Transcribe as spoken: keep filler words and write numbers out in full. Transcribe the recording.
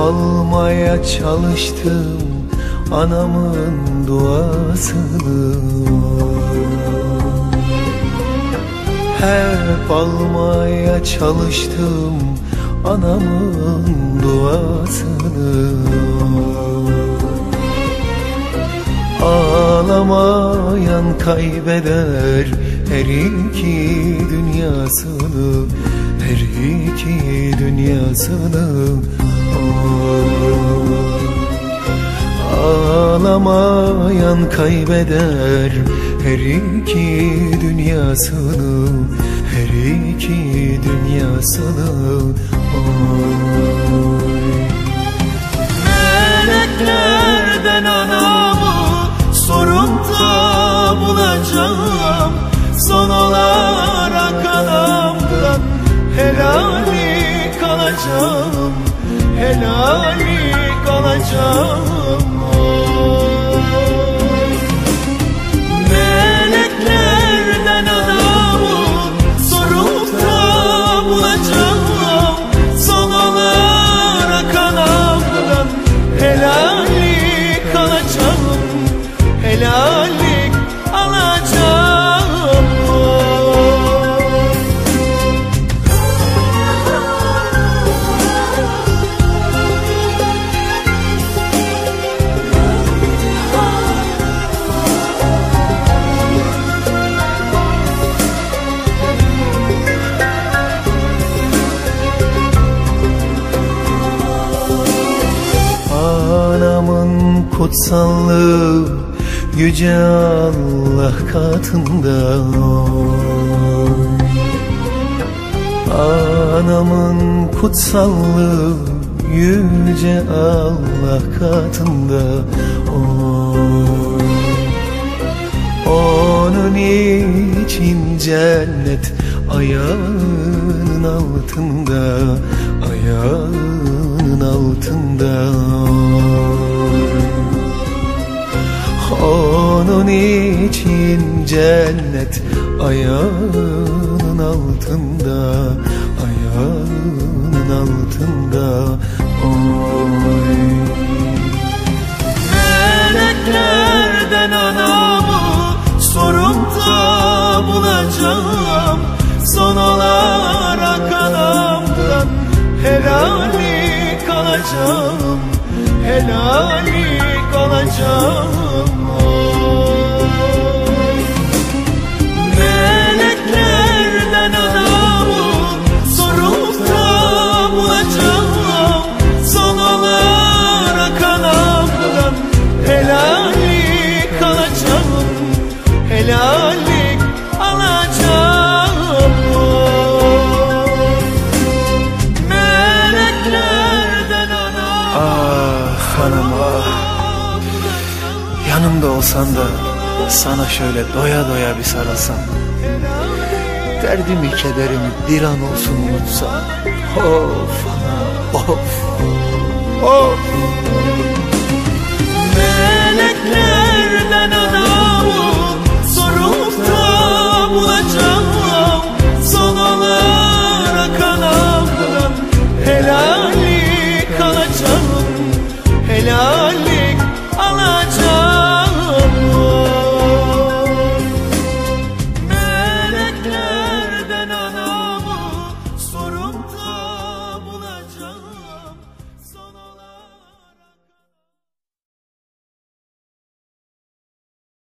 almaya çalıştım anamın duasını. Hep almaya çalıştım anamın duasını. Ağlamayan kaybeder her iki dünyasını, her iki dünyasını. Ağlamayan kaybeder her iki dünyasını, her iki dünyasını. Oy. Meleklerden anamı sorup da bulacağım, son olarak anamdan helali kalacağım, helali kalacağım. Meleklerden anamı sorup da bulacağım, son olarak anamdan helali kalacağım, helali alacağım. Anamın kutsallığı yüce Allah katında. Anamın kutsallığı yüce Allah katında. Oy. Onun için cennet ayağının altında, ayağının altında. Onun için cennet ayağının altında, ayağının altında. Oy. Meleklerden anamı sorup da bulacağım, son olarak anamdan helali kalacağım, helali kalacağım. Meleklerden anamı sorup da bulacağım, son olarak anamdan helali kalacağım, helali alacağım. Meleklerden anamı. Ah anam ah, yanımda olsan da sana şöyle doya doya bir sarılsam, derdimi kederimi bir an olsun unutsam. Of anam of, of. Meleklerden anamı sorup da bulacağım, son olarak anamdan helal